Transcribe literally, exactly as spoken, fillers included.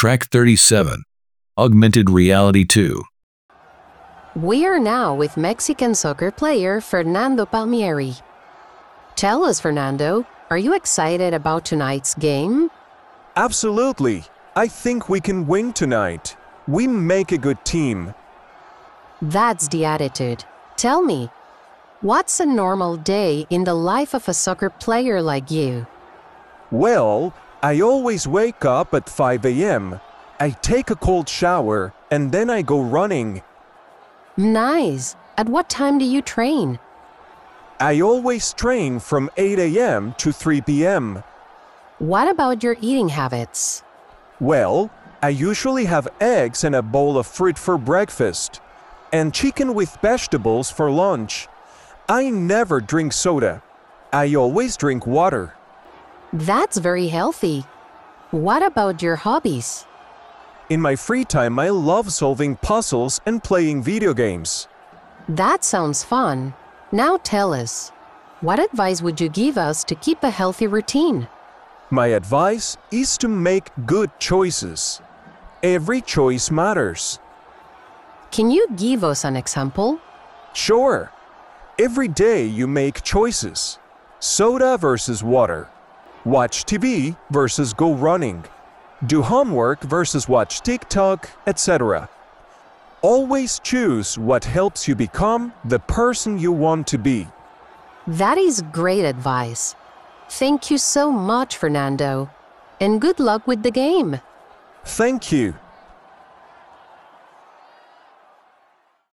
Track thirty-seven. Augmented Reality two. We are now with Mexican soccer player Fernando Palmieri. Tell us, Fernando, are you excited about tonight's game? Absolutely. I think we can win tonight. We make a good team. That's the attitude. Tell me, what's a normal day in the life of a soccer player like you? Well, I always wake up at five A M I take a cold shower and then I go running. Nice. At what time do you train? I always train from eight A M to three P M What about your eating habits? Well, I usually have eggs and a bowl of fruit for breakfast, and chicken with vegetables for lunch. I never drink soda. I always drink water. That's very healthy. What about your hobbies? In my free time, I love solving puzzles and playing video games. That sounds fun. Now tell us, what advice would you give us to keep a healthy routine? My advice is to make good choices. Every choice matters. Can you give us an example? Sure. Every day you make choices. Soda versus water. Watch T V versus go running. Do homework versus watch TikTok, et cetera. Always choose what helps you become the person you want to be. That is great advice. Thank you so much, Fernando. And good luck with the game. Thank you.